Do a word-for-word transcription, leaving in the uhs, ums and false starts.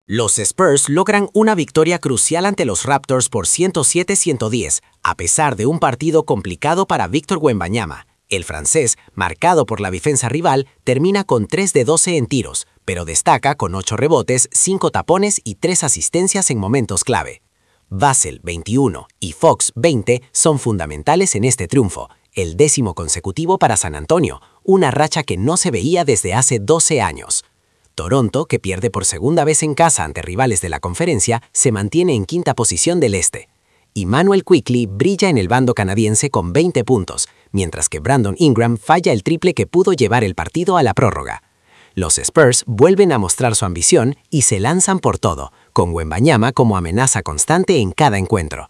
Los Spurs logran una victoria crucial ante los Raptors por ciento siete a ciento diez, a pesar de un partido complicado para Víctor Wembanyama. El francés, marcado por la defensa rival, termina con tres de doce en tiros, pero destaca con ocho rebotes, cinco tapones y tres asistencias en momentos clave. Vassell, veintiuno, y Fox, veinte, son fundamentales en este triunfo, el décimo consecutivo para San Antonio, una racha que no se veía desde hace doce años. Toronto, que pierde por segunda vez en casa ante rivales de la conferencia, se mantiene en quinta posición del este. Immanuel Quickley brilla en el bando canadiense con veinte puntos, mientras que Brandon Ingram falla el triple que pudo llevar el partido a la prórroga. Los Spurs vuelven a mostrar su ambición y se lanzan por todo, con Wembanyama como amenaza constante en cada encuentro.